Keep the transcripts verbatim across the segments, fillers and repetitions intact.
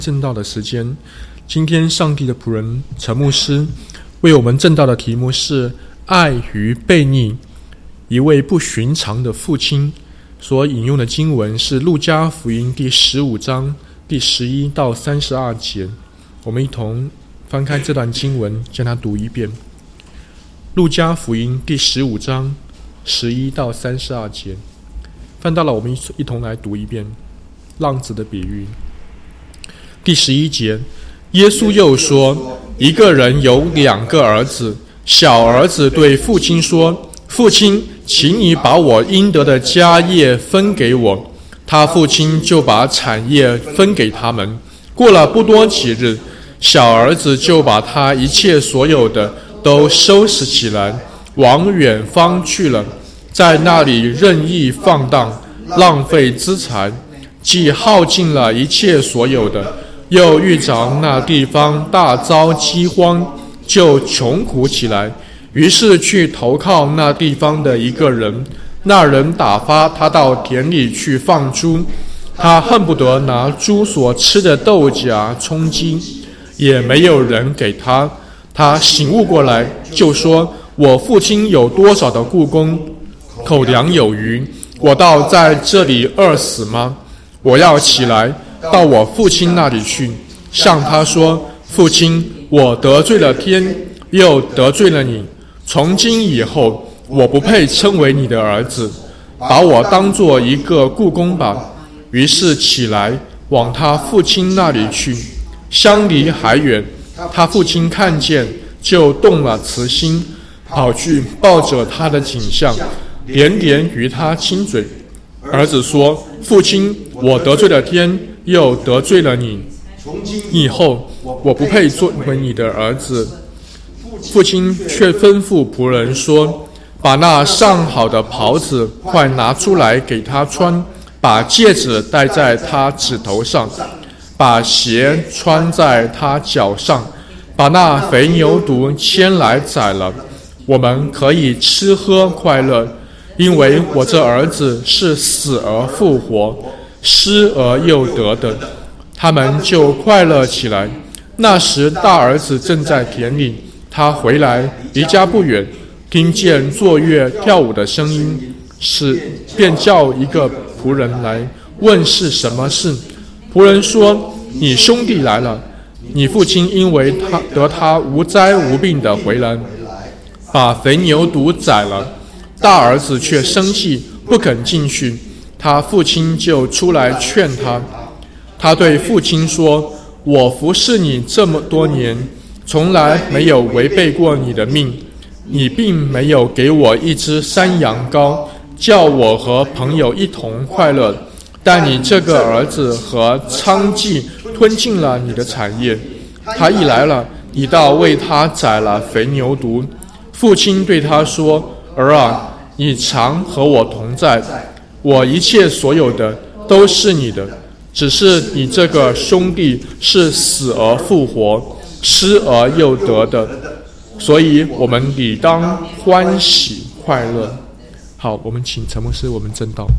正道的时间，今天上帝的仆人陈牧师为我们正道的题目是爱与悖逆。一位不寻常的父亲所引用的经文是路加福音第十五章第十一到三十二节。我们一同翻开这段经文，将它读一遍。路加福音第十五章十一到三十二节，翻到了，我们一同来读一遍浪子的比喻。第十一节，耶稣又说，一个人有两个儿子，小儿子对父亲说，父亲，请你把我应得的家业分给我。他父亲就把产业分给他们。过了不多几日，小儿子就把他一切所有的都收拾起来，往远方去了，在那里任意放荡，浪费资财，既耗尽了一切所有的，又遇着那地方大遭饥荒，就穷苦起来，于是去投靠那地方的一个人。那人打发他到田里去放猪，他恨不得拿猪所吃的豆荚充饥，也没有人给他。他醒悟过来，就说，我父亲有多少的雇工，口粮有余，我倒在这里饿死吗？我要起来到我父亲那里去，向他说，父亲，我得罪了天，又得罪了你，从今以后我不配称为你的儿子，把我当作一个雇工吧。于是起来往他父亲那里去，相离还远，他父亲看见，就动了慈心，跑去抱着他的颈项，连连与他亲嘴。儿子说，父亲，我得罪了天，又得罪了你，以后我不配作为你的儿子。父亲却吩咐仆人说，把那上好的袍子快拿出来给他穿，把戒指戴在他指头上，把鞋穿在他脚上，把那肥牛犊牵来宰了，我们可以吃喝快乐，因为我这儿子是死而复活，失而又得的。他们就快乐起来。那时大儿子正在田里，他回来，离家不远，听见坐乐跳舞的声音，是便叫一个仆人来问是什么事。仆人说，你兄弟来了，你父亲因为他得他无灾无病的回来，把肥牛犊宰了。大儿子却生气，不肯进去，他父亲就出来劝他。他对父亲说，我服侍你这么多年，从来没有违背过你的命，你并没有给我一只山羊羔，叫我和朋友一同快乐，但你这个儿子和娼妓吞尽了你的产业。他一来了，你倒为他宰了肥牛犊。父亲对他说，儿啊，你常和我同在，我一切所有的都是你的，只是你这个兄弟是死而复活，失而又得的，所以我们理当欢喜快乐。好，我们请陈牧师，我们正道。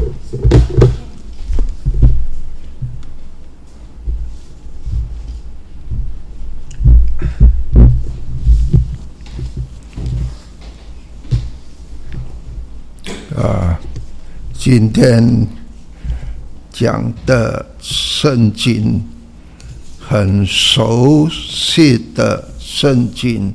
啊，今天讲的圣经，很熟悉的圣经。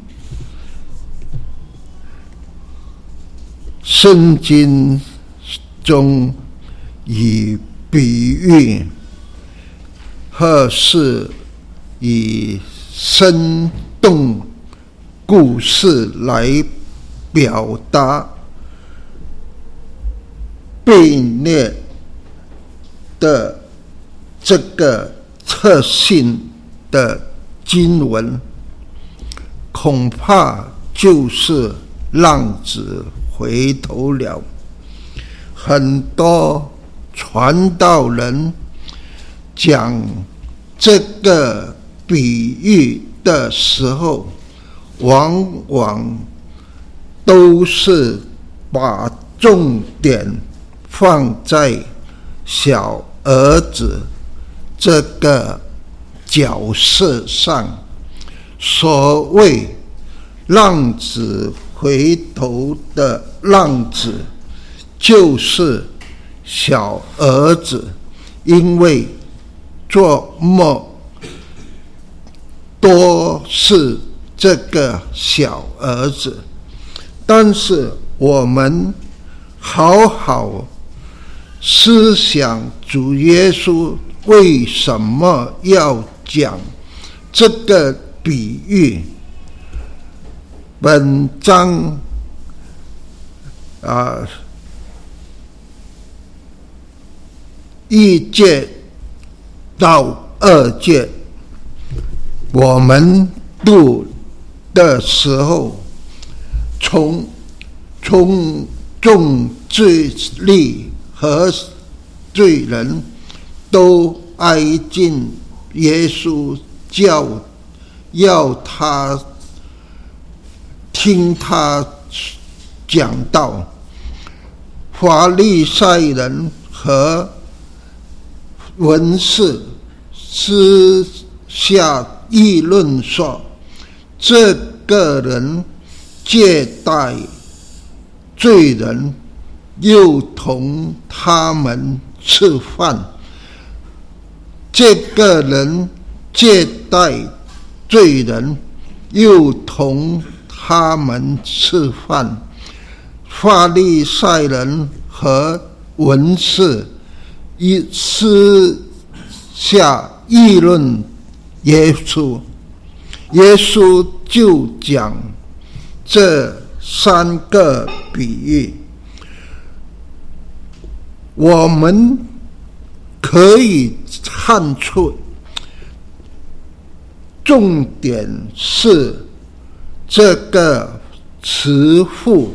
圣经中以比喻或是以生动故事来表达悖逆的这个特性的经文，恐怕就是浪子回头了。很多传道人讲这个比喻的时候，往往都是把重点放在小儿子这个角色上，所谓浪子回头的浪子，就是小儿子，因为做梦多是这个小儿子。但是我们好好思想主耶稣为什么要讲这个比喻。本章啊一节到二节，我们读的时候，从从众罪吏和罪人都挨近耶稣，叫要他听他讲道。法利赛人和文士私下议论说，这个人接待罪人，又同他们吃饭。这个人接待罪人，又同他们吃饭。法利赛人和文士一私下议论耶稣，耶稣就讲这三个比喻。我们可以看出，重点是这个慈父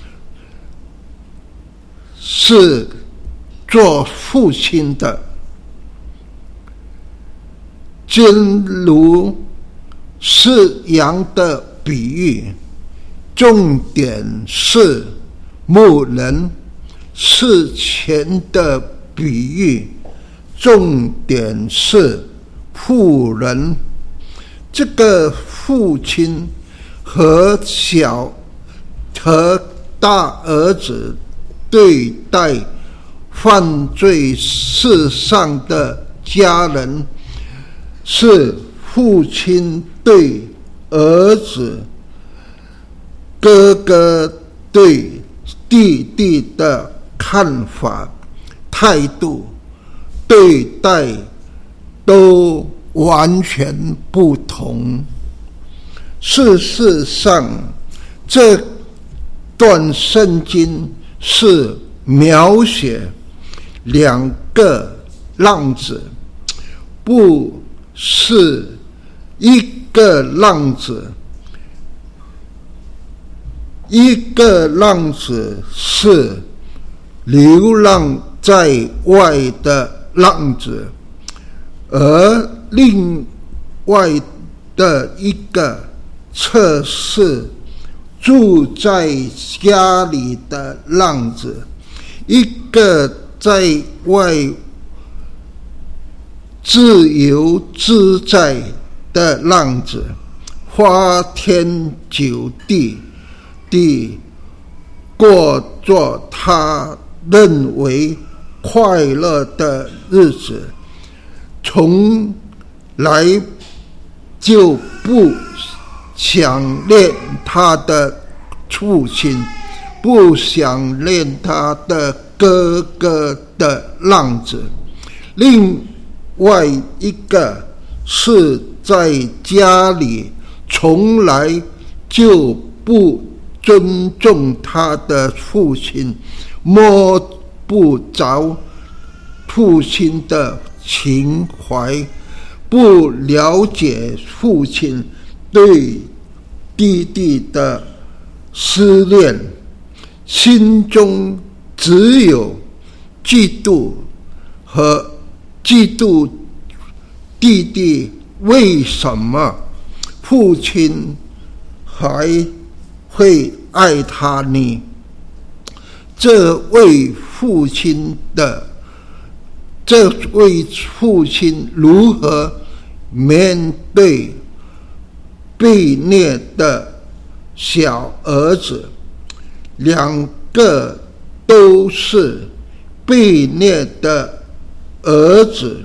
是做父亲的，正如是羊的比喻，重点是牧人；是钱的比喻，重点是仆人。这个父亲和小和大儿子对待犯罪世上的家人，是父亲对儿子、哥哥对弟弟的看法、态度、对待都完全不同。事实上，这段圣经是描写两个浪子，不是一个浪子。一个浪子是流浪在外的浪子，而另外的一个则是住在家里的浪子。一个在外自由自在的浪子，花天酒地地过着他认为快乐的日子，从来就不想念他的父亲，不想念他的哥哥的浪子。另外一个是在家里从来就不尊重他的父亲，摸不着父亲的情怀，不了解父亲对弟弟的思念，心中只有嫉妒和嫉妒弟弟为什么父亲还会爱他呢？这位父亲的这位父亲如何面对被虐的小儿子，两个都是被虐的儿子。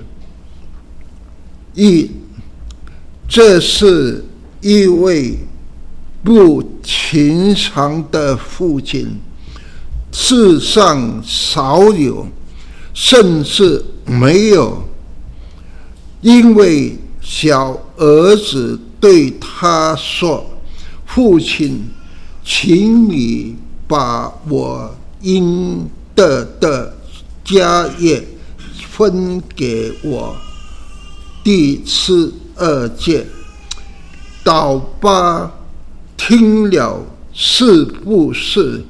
一，这是一位不寻常的父亲，世上少有，甚至没有。因为小儿子对他说：“父亲，请你把我应得的家业分给我。”第十二节，祷巴听了，是不是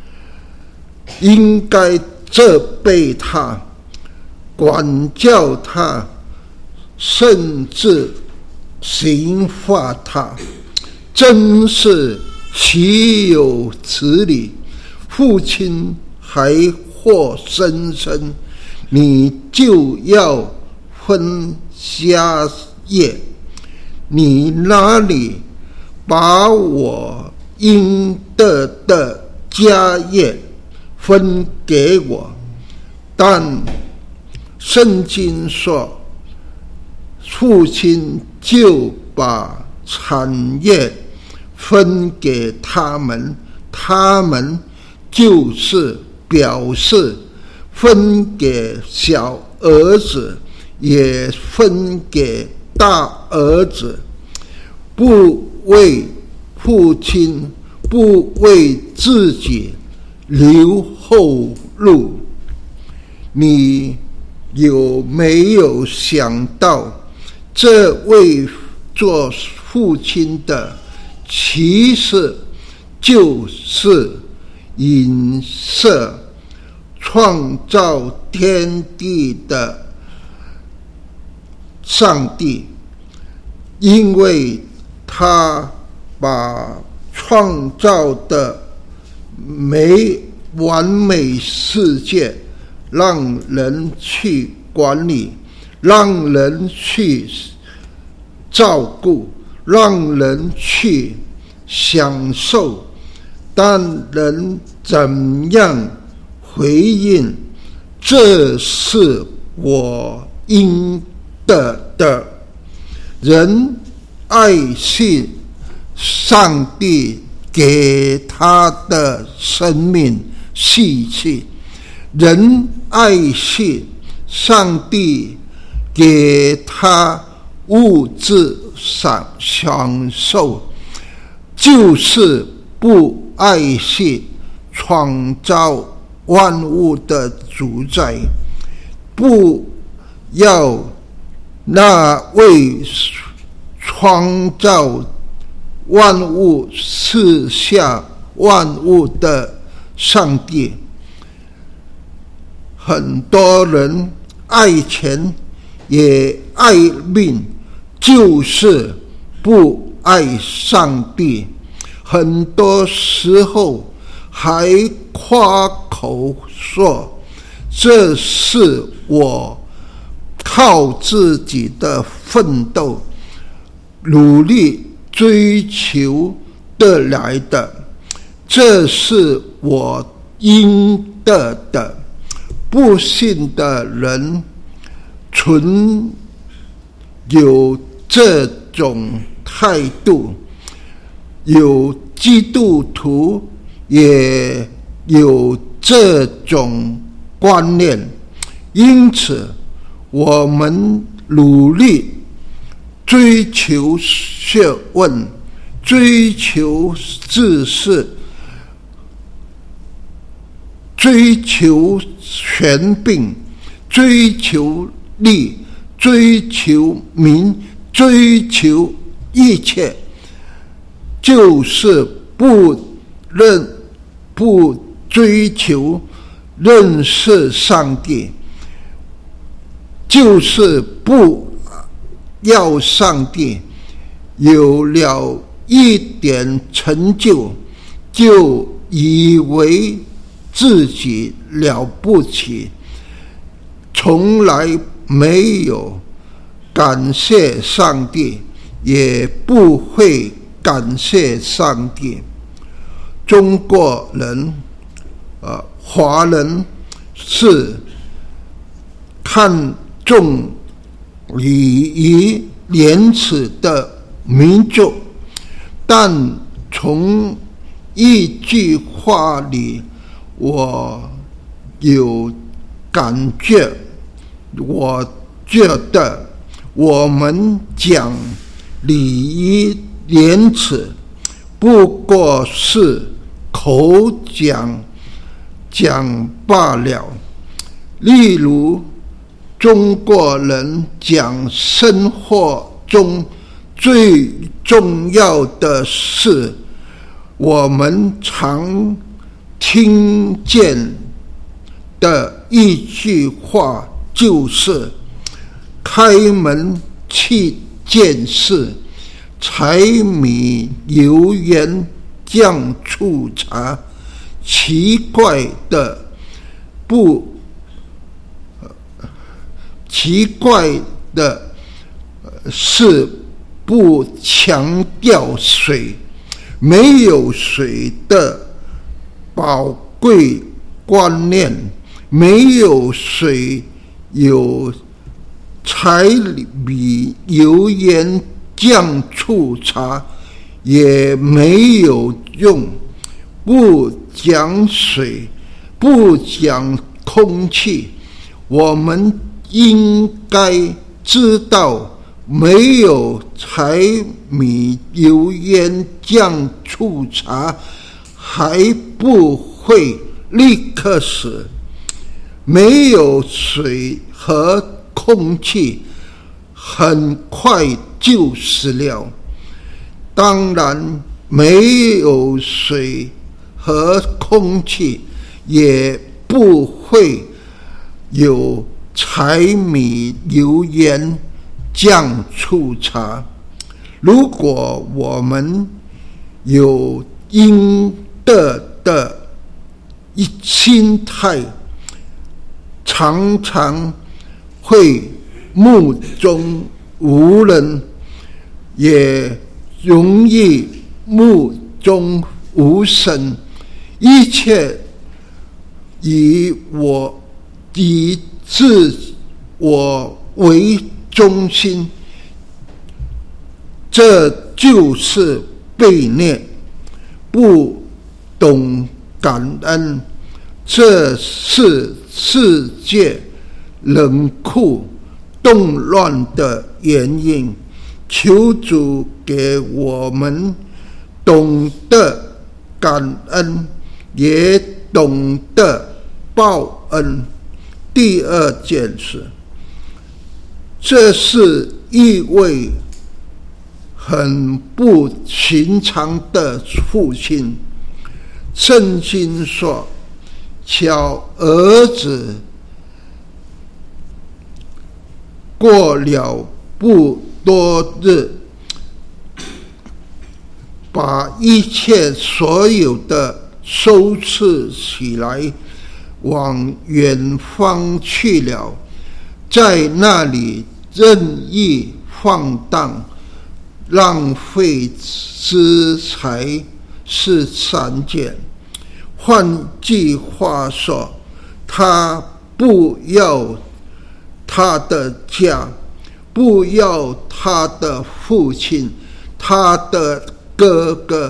应该责备他、管教他，甚至刑罚他？真是岂有此理！父亲还活生生，你就要分家业？你哪里把我应得的家业分给我？但圣经说，父亲就把产业分给他们，他们就是表示分给小儿子，也分给大儿子。不为父亲，不为自己留后路。你有没有想到，这位做父亲的其实就是隐射创造天地的上帝？因为他把创造的美完美世界让人去管理，让人去照顾，让人去享受，但人怎样回应？这是我应得的。人爱惜上帝给他的生命气息，人爱惜上帝给他物质上享受，就是不爱惜创造万物的主宰。不要那位创造万物赐下万物的上帝。很多人爱钱也爱命，就是不爱上帝。很多时候还夸口说，这是我靠自己的奋斗努力追求得来的，这是我应得的。不信的人存有这种态度，有基督徒也有这种观念，因此我们努力追求学问，追求知识，追求权柄，追求利，追求名，追求一切，就是不认不追求认识上帝，就是不要上帝有了一点成就，就以为自己了不起，从来没有感谢上帝，也不会感谢上帝。中国人、呃，华人是看重礼仪廉耻的民族，但从一句话里，我有感觉，我觉得我们讲礼仪廉耻，不过是口讲讲罢了。例如，中国人讲生活中最重要的事，我们常听见的一句话就是开门七件事，柴米油盐酱醋茶。奇怪的不奇怪的是不强调水，没有水的宝贵观念，没有水有柴米油盐酱醋茶也没有用。不讲水，不讲空气，我们应该知道，没有柴米油盐酱醋茶还不会立刻死，没有水和空气很快就死了。当然，没有水和空气也不会有柴米油盐酱醋茶。如果我们有应得的一心态，常常会目中无人，也容易目中无神，一切以我以自我为中心，这就是悖逆。不懂感恩，这是世界冷酷动乱的原因。求主给我们懂得感恩，也懂得报恩。第二件事，这是一位很不寻常的父亲。圣经说，小儿子过了不多日，把一切所有的收拾起来，往远方去了，在那里任意放荡，浪费资财是三件。换句话说，他不要他的家，不要他的父亲，他的哥哥，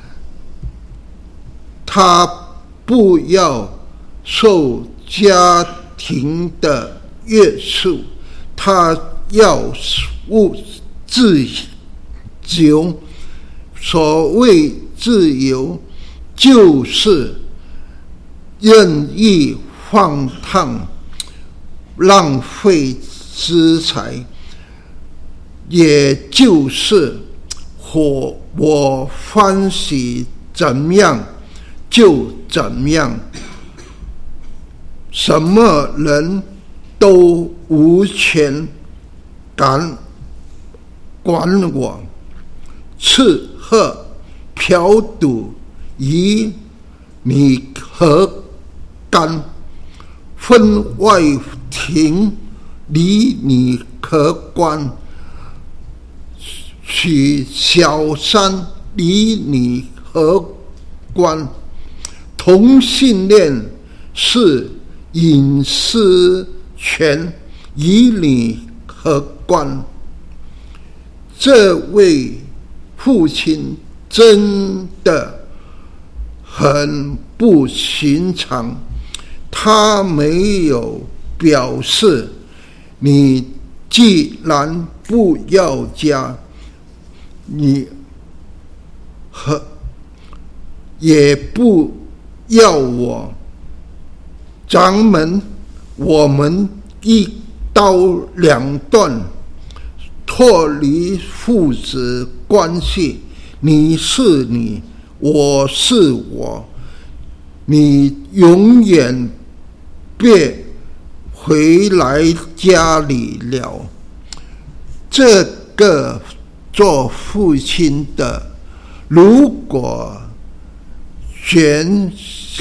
他不要受家庭的约束，他要自由。所谓自由，就是任意放荡，浪费资财，也就是我我欢喜怎样就怎样，什么人都无权敢管我。吃喝嫖赌以你何干？婚外情离你可观，取小山离你可观。同性恋是隐私权，以你可观。这位父亲真的很不寻常，他没有表示你既然不要家，你和也不要我，咱们我们一刀两断，脱离父子关系，你是你，我是我，你永远别回来家里了。这个做父亲的，如果选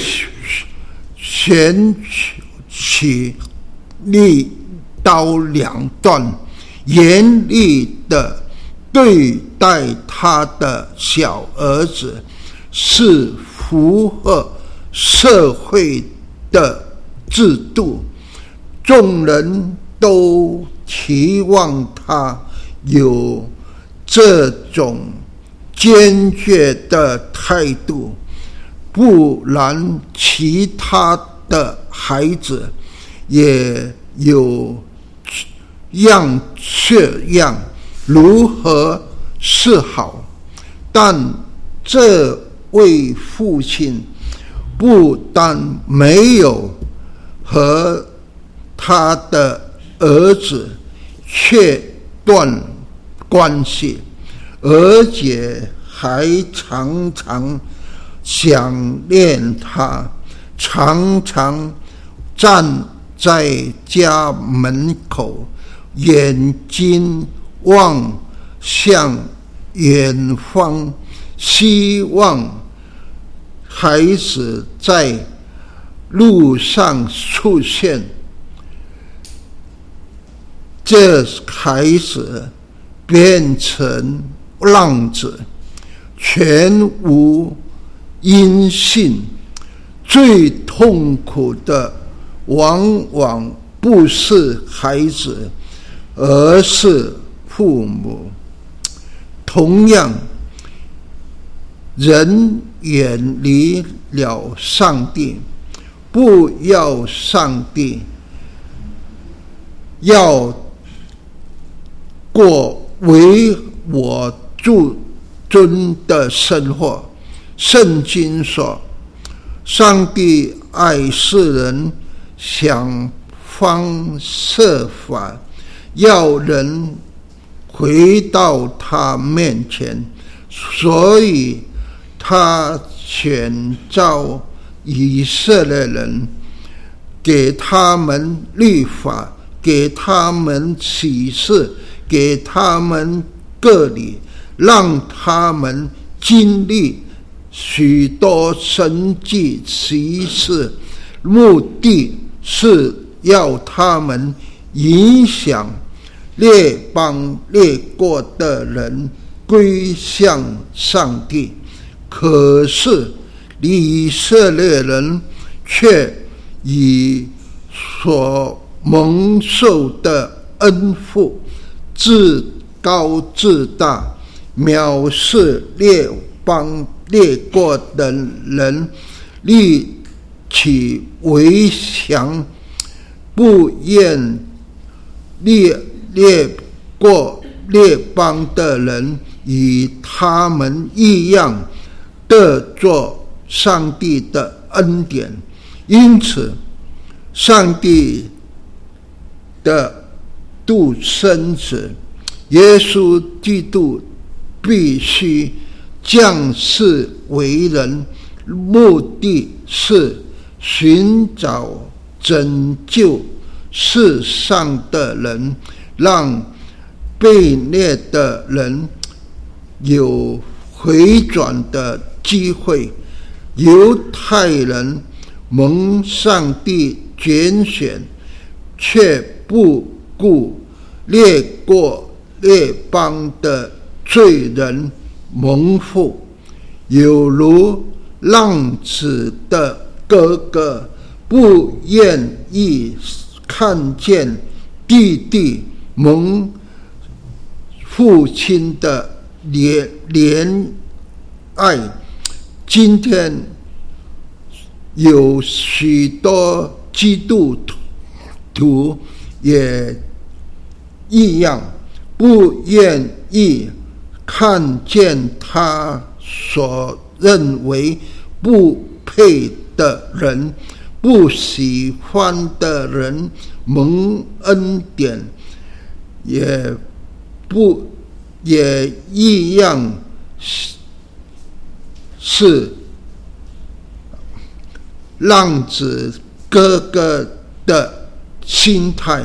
选取一刀两断，严厉的对待他的小儿子，是符合社会的制度，众人都期望他有这种坚决的态度，不然其他的孩子也有样这样，如何是好？但这位父亲不但没有和他的儿子切断关系，而且还常常想念他，常常站在家门口，眼睛望向远方，希望孩子在路上出现。这孩子变成浪子，全无音信。最痛苦的往往不是孩子，而是父母。同样，人远离了上帝，不要上帝，要过唯我主尊的生活。圣经说，上帝爱世人，想方设法要人回到他面前，所以他选召以色列人，给他们律法，给他们启示，给他们割礼，让他们经历许多神迹奇事，目的是要他们影响列邦列国的人归向上帝。可是以色列人却以所蒙受的恩福自高自大，藐视列邦列国的人，立起围墙，不愿列列国列邦的人与他们一样得着上帝的恩典。因此上帝的独生子耶稣基督必须降世为人，目的是寻找拯救世上的人，让被虐的人有回转的机会。犹太人蒙上帝拣选，却不故列国列邦的罪人蒙福，有如浪子的哥哥不愿意看见弟弟蒙父亲的怜怜爱。今天有许多基督徒也一样，不愿意看见他所认为不配的人、不喜欢的人蒙恩典，也不也一样是浪子哥哥的心态，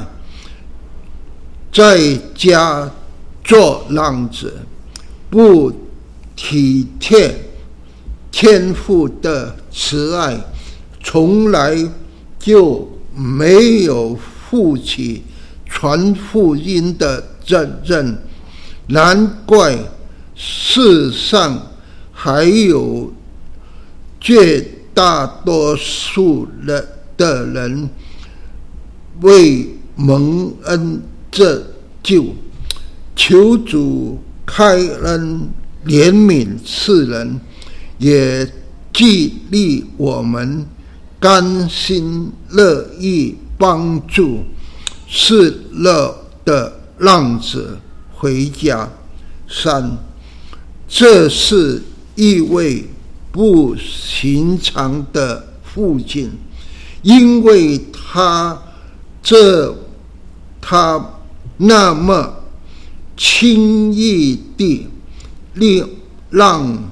在家做浪子，不体贴天父的慈爱，从来就没有负起传福音的责任。难怪世上还有绝大多数的人为蒙恩得救。求主开恩怜悯世人，也激励我们甘心乐意帮助失落的浪子回家。三，这是一位不寻常的父亲，因为他这他那么轻易地让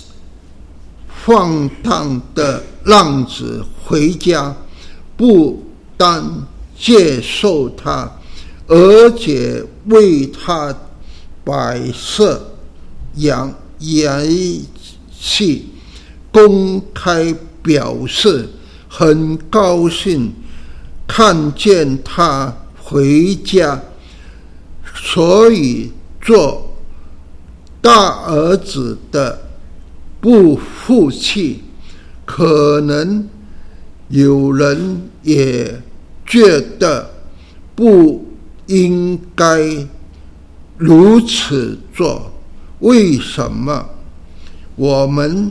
放荡的浪子回家，不但接受他，而且为他摆设演戏，公开表示很高兴看见他回家。所以做大儿子的不服气，可能有人也觉得不应该如此做。为什么我们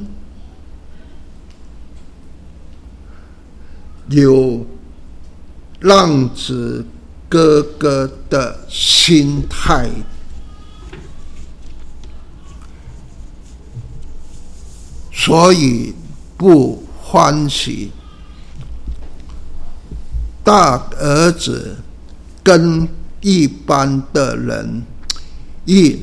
有浪子哥哥的心态？所以不欢喜。大儿子跟一般的人一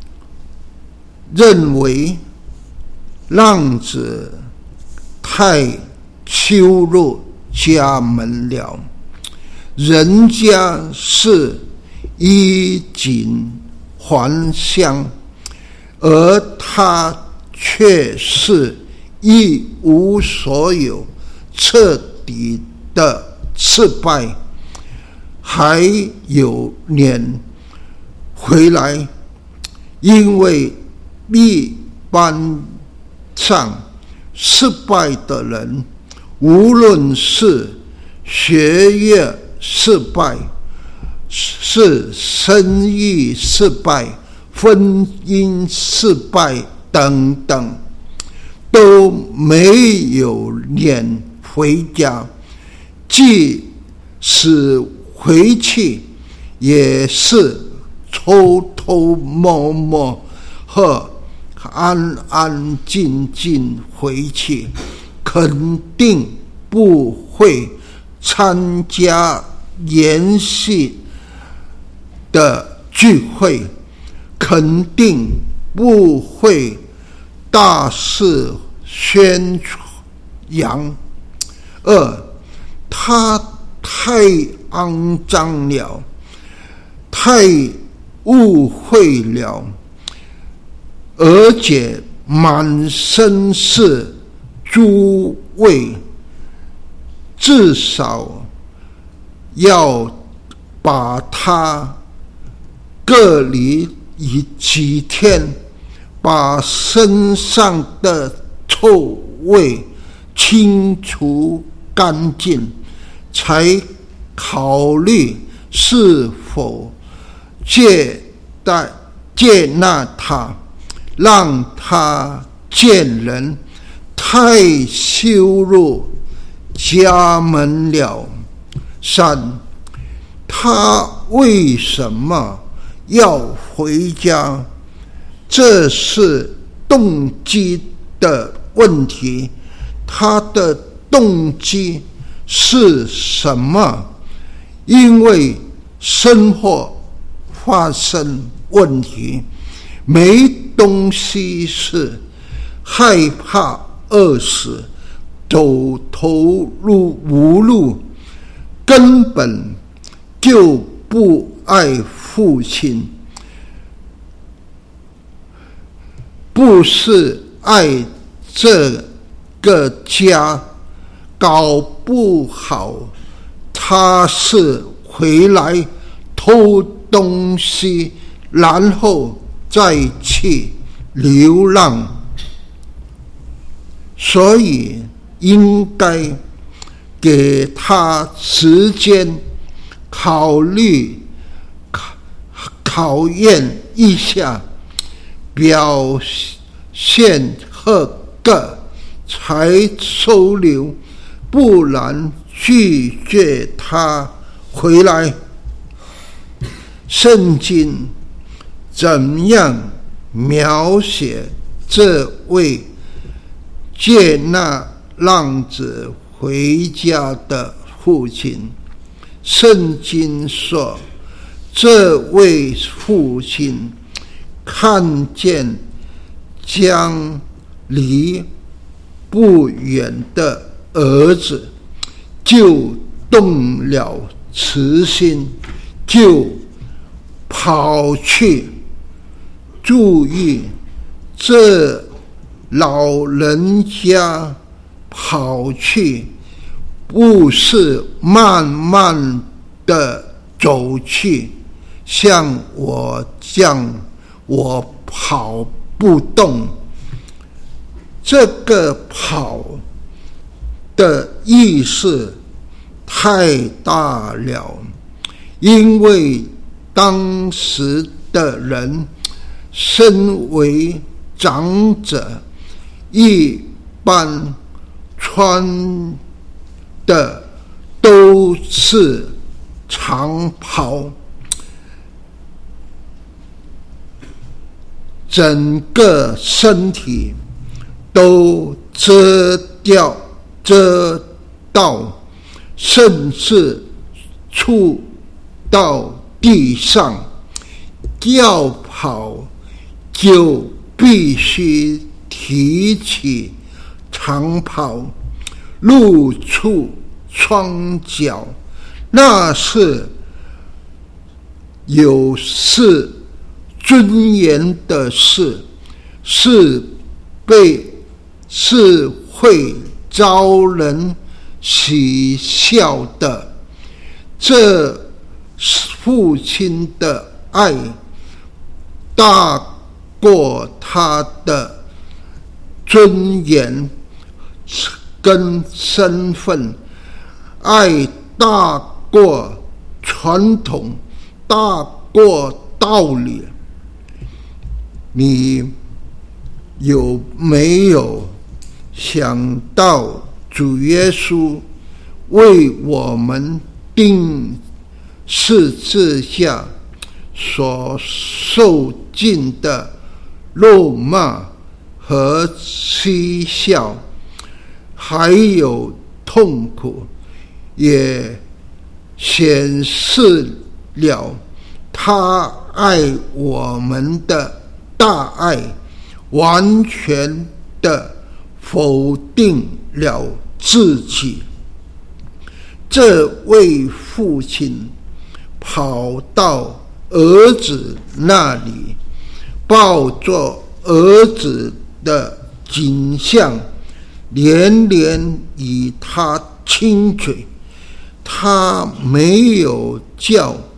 认为浪子太羞辱家门了，人家是衣锦还乡，而他却是一无所有，彻底的失败，还有脸回来。因为一般上失败的人，无论是学业失败，是生意失败，婚姻失败等等，都没有脸回家，即使回去也是偷偷摸摸和安安静静回去，肯定不会参加延续的聚会，肯定不会大肆宣扬。二，他太肮脏了，太误会了，而且满身是猪味，至少要把他隔离以几天，把身上的臭味清除干净，才考虑是否接待接纳他，让他见人。太羞辱家门了。三，他为什么要回家？这是动机的问题。他的动机是什么？因为生活发生问题，没东西吃，害怕饿死，走投无路，根本就不爱父亲，不是爱这个家，搞不好他是回来偷东西，然后再去流浪。所以应该给他时间考虑考验一下表现合格才收留，不然拒绝他回来。圣经怎样描写这位接纳浪子回家的父亲？圣经说，这位父亲看见将离不远的儿子，就动了慈心，就跑去。注意，这老人家跑去，不是慢慢的走去，像我这样我跑不动。这个跑的意思太大了，因为当时的人身为长者，一般穿的都是长袍，整个身体都遮掉遮到，甚至触到地上。要跑就必须提起长袍，露出双脚，那是有失尊严的事，是被是会招人喜笑的。这父亲的爱大过他的尊严跟身份，爱大过传统，大过道理。你有没有想到主耶稣为我们钉十字架所受尽的辱骂和讥笑，还有痛苦，也显示了他爱我们的大爱，完全的否定了自己。这位父亲跑到儿子那里，抱着儿子的颈项，连连与他亲嘴。他没有叫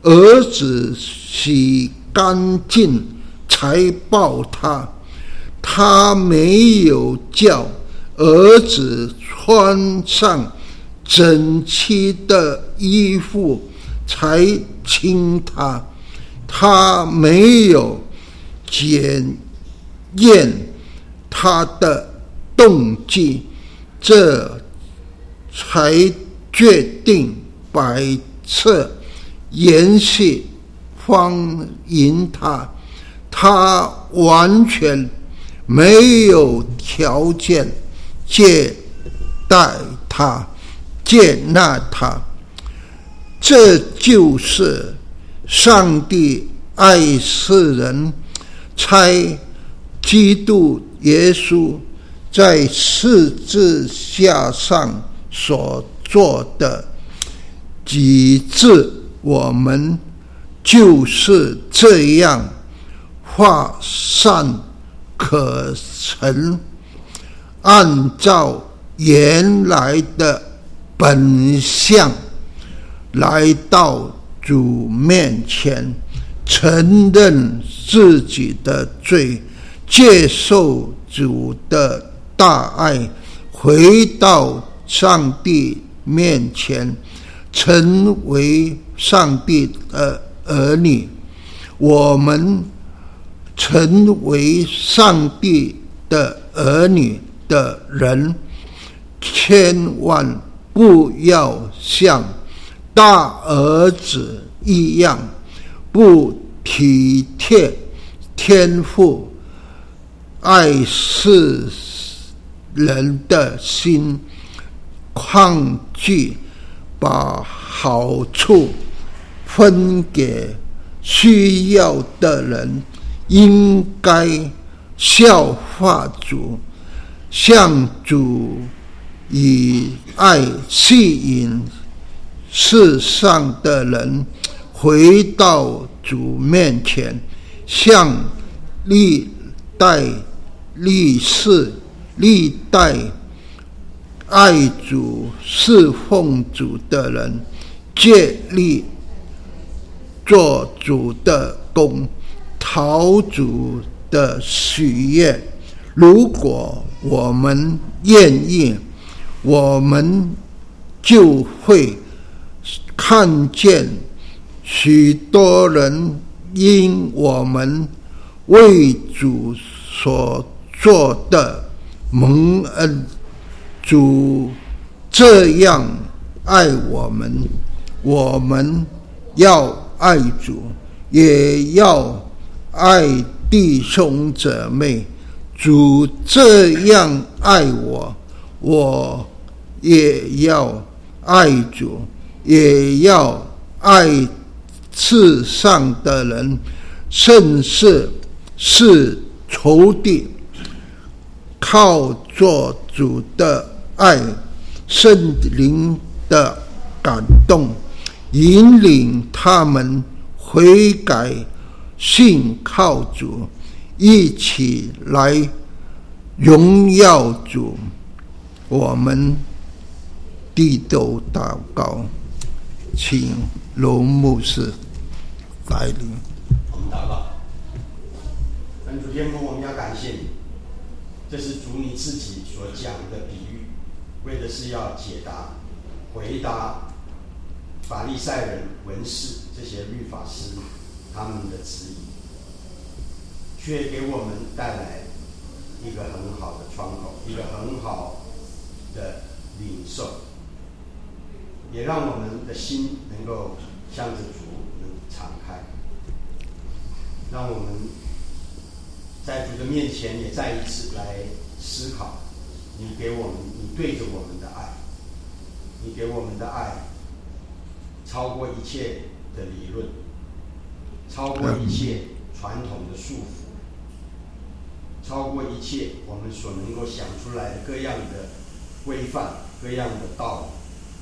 儿子洗干净才抱他，他没有叫儿子穿上整齐的衣服才亲他，他没有检验他的动机，这才决定摆设筵席欢迎他。他完全没有条件接待他，接纳他。这就是上帝爱世人，差基督耶稣在十字架上所做的，以致我们就是这样化善可陈，按照原来的本相来到主面前，承认自己的罪，接受主的大爱，回到上帝面前，成为上帝的儿女。我们成为上帝的儿女的人，千万不要像大儿子一样，不体贴天父爱世人的心，抗拒把好处分给需要的人。应该效法主，向主以爱吸引世上的人回到主面前，向历代历世历代爱主侍奉主的人竭力做主的工，讨主的喜悦。如果我们愿意，我们就会看见许多人因我们为主所做的蒙恩。主这样爱我们，我们要爱主，也要爱弟兄姊妹。主这样爱我，我也要爱主，也要爱世上的人，甚至是仇敌。靠做主的爱，圣灵的感动，引领他们悔改，信靠主，一起来荣耀主。我们低头祷告，请罗牧师带领。 我们祷告，恩主天父，我们要感谢你，这是主你自己所讲的比喻，为的是要解答、回答法利赛人、文士这些律法师他们的质疑，却给我们带来一个很好的窗口，一个很好的领受，也让我们的心能够向着主能敞开，让我们在主的面前也再一次来思考你给我们，你对着我们的爱，你给我们的爱超过一切的理论，超过一切传统的束缚，超过一切我们所能够想出来的各样的规范、各样的道理。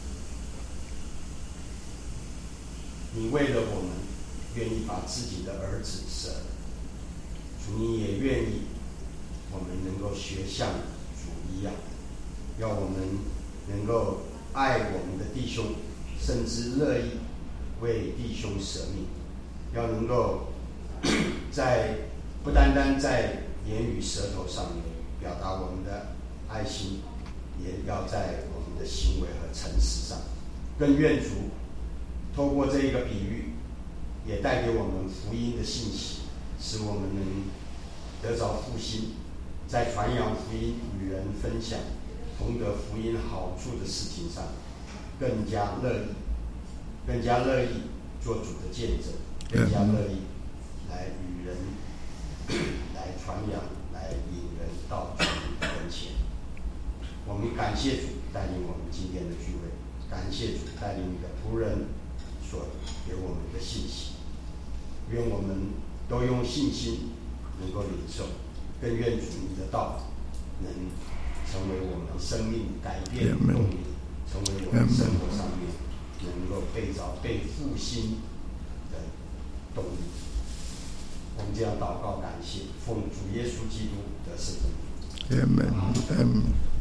你为了我们愿意把自己的儿子舍了，主你也愿意我们能够学像主一样，要我们能够爱我们的弟兄，甚至乐意为弟兄舍命，要能够在不单单在言语舌头上面表达我们的爱心，也要在我们的行为和诚实上。更愿主透过这一个比喻，也带给我们福音的信息，使我们能得着复兴，在传扬福音、与人分享同得福音好处的事情上，更加乐意，更加乐意做主的见证，更加乐意来与人来传扬，来引人到主的跟前。我们感谢主带领我们今天的聚会，感谢主带领你的仆人所给我们的信息。愿我们都用信心能够领受，更愿主你的道能成为我们生命改变的动力，成为我们生活上面能够被着被复兴的动力。我们这样祷告感谢，奉主耶稣基督的圣名。 Amen. Amen.